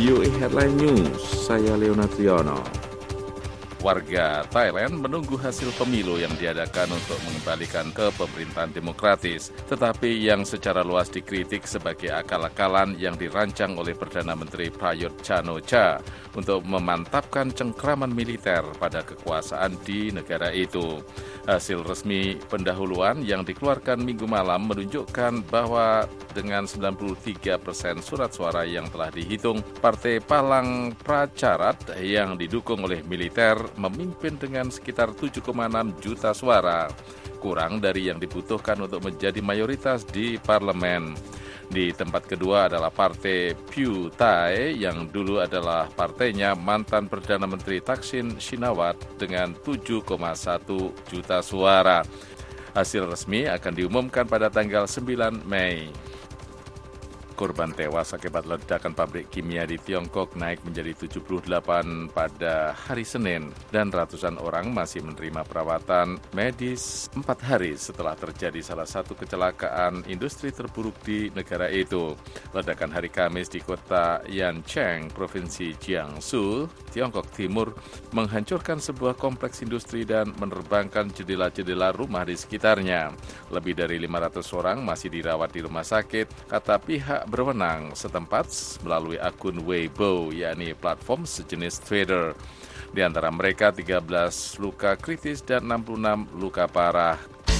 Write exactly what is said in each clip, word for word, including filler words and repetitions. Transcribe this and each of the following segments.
V O A Headline News, saya Leonard Triono. Warga Thailand menunggu hasil pemilu yang diadakan untuk mengembalikan ke pemerintahan demokratis, tetapi yang secara luas dikritik sebagai akal-akalan yang dirancang oleh Perdana Menteri Prayut Chan-o-cha untuk memantapkan cengkraman militer pada kekuasaan di negara itu. Hasil resmi pendahuluan yang dikeluarkan minggu malam menunjukkan bahwa dengan sembilan puluh tiga persen surat suara yang telah dihitung, Partai Palang Pracharat yang didukung oleh militer memimpin dengan sekitar tujuh koma enam juta suara, kurang dari yang dibutuhkan untuk menjadi mayoritas di parlemen. Di tempat kedua adalah Partai Pheu Thai yang dulu adalah partainya mantan Perdana Menteri Thaksin Shinawatra dengan tujuh koma satu juta suara. Hasil resmi akan diumumkan pada tanggal sembilan Mei. Korban tewas akibat ledakan pabrik kimia di Tiongkok naik menjadi tujuh puluh delapan pada hari Senin, dan ratusan orang masih menerima perawatan medis empat hari setelah terjadi salah satu kecelakaan industri terburuk di negara itu. Ledakan hari Kamis di kota Yancheng, Provinsi Jiangsu, Tiongkok Timur, menghancurkan sebuah kompleks industri dan menerbangkan jendela-jendela rumah di sekitarnya. Lebih dari lima ratus orang masih dirawat di rumah sakit, kata pihak berwenang setempat melalui akun Weibo, yakni platform sejenis Twitter. Di antara mereka tiga belas luka kritis dan enam puluh enam luka parah.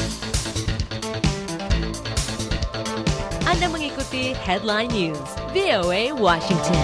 Anda mengikuti Headline News, V O A Washington.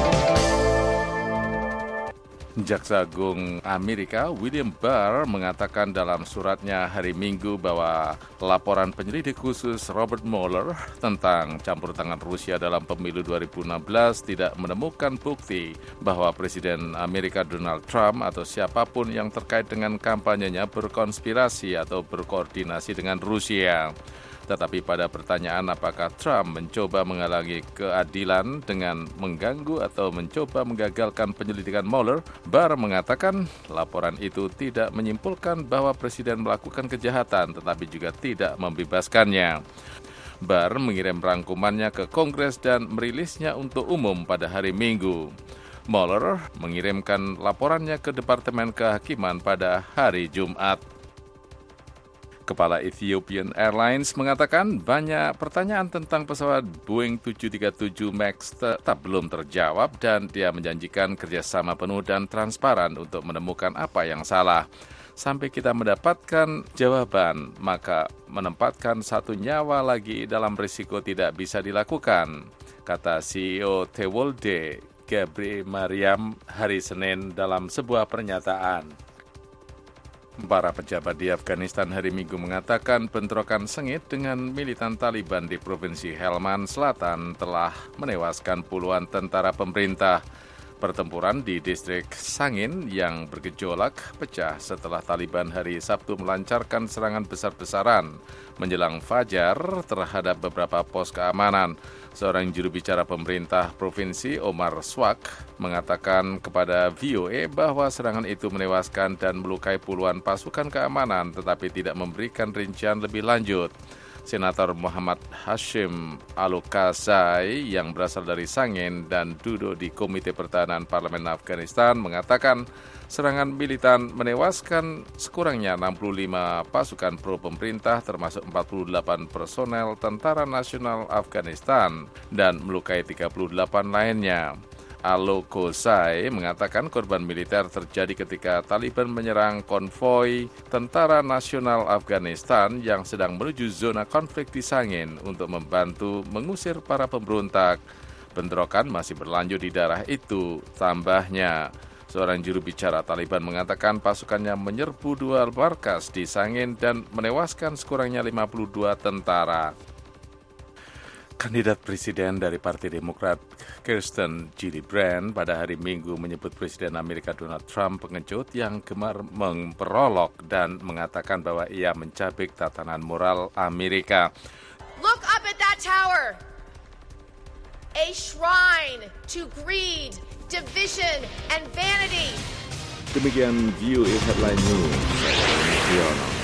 Jaksa Agung Amerika William Barr mengatakan dalam suratnya hari Minggu bahwa laporan penyelidik khusus Robert Mueller tentang campur tangan Rusia dalam pemilu dua ribu enam belas tidak menemukan bukti bahwa Presiden Amerika Donald Trump atau siapapun yang terkait dengan kampanyenya berkonspirasi atau berkoordinasi dengan Rusia. Tetapi pada pertanyaan apakah Trump mencoba menghalangi keadilan dengan mengganggu atau mencoba menggagalkan penyelidikan Mueller, Barr mengatakan laporan itu tidak menyimpulkan bahwa Presiden melakukan kejahatan, tetapi juga tidak membebaskannya. Barr mengirim rangkumannya ke Kongres dan merilisnya untuk umum pada hari Minggu. Mueller mengirimkan laporannya ke Departemen Kehakiman pada hari Jumat. Kepala Ethiopian Airlines mengatakan banyak pertanyaan tentang pesawat Boeing tujuh tiga tujuh Max tetap belum terjawab dan dia menjanjikan kerjasama penuh dan transparan untuk menemukan apa yang salah. Sampai kita mendapatkan jawaban, maka menempatkan satu nyawa lagi dalam risiko tidak bisa dilakukan, kata C E O Tewolde Gebre Mariam hari Senin dalam sebuah pernyataan. Para pejabat di Afghanistan hari Minggu mengatakan bentrokan sengit dengan militan Taliban di Provinsi Helmand Selatan telah menewaskan puluhan tentara pemerintah. Pertempuran di distrik Sangin yang bergejolak pecah setelah Taliban hari Sabtu melancarkan serangan besar-besaran menjelang fajar terhadap beberapa pos keamanan. Seorang juru bicara pemerintah provinsi, Omar Swak, mengatakan kepada V O A bahwa serangan itu menewaskan dan melukai puluhan pasukan keamanan tetapi tidak memberikan rincian lebih lanjut. Senator Muhammad Hashim Al-Qasai yang berasal dari Sangin dan duduk di Komite Pertahanan Parlemen Afghanistan mengatakan serangan militan menewaskan sekurangnya enam puluh lima pasukan pro pemerintah termasuk empat puluh delapan personel Tentara Nasional Afghanistan dan melukai tiga puluh delapan lainnya. Al-Qasai mengatakan korban militer terjadi ketika Taliban menyerang konvoi Tentara Nasional Afghanistan yang sedang menuju zona konflik di Sangin untuk membantu mengusir para pemberontak. Bentrokan masih berlanjut di daerah itu, tambahnya. Seorang juru bicara Taliban mengatakan pasukannya menyerbu dua markas di Sangin dan menewaskan sekurangnya lima puluh dua tentara. Kandidat presiden dari Partai Demokrat Kirsten Gillibrand pada hari Minggu menyebut Presiden Amerika Donald Trump pengecut yang gemar memperolok dan mengatakan bahwa ia mencabik tatanan moral Amerika. Look up at that tower. A shrine to greed, division, and vanity. Demikian V O A Headline News. Saya Leonard Triono.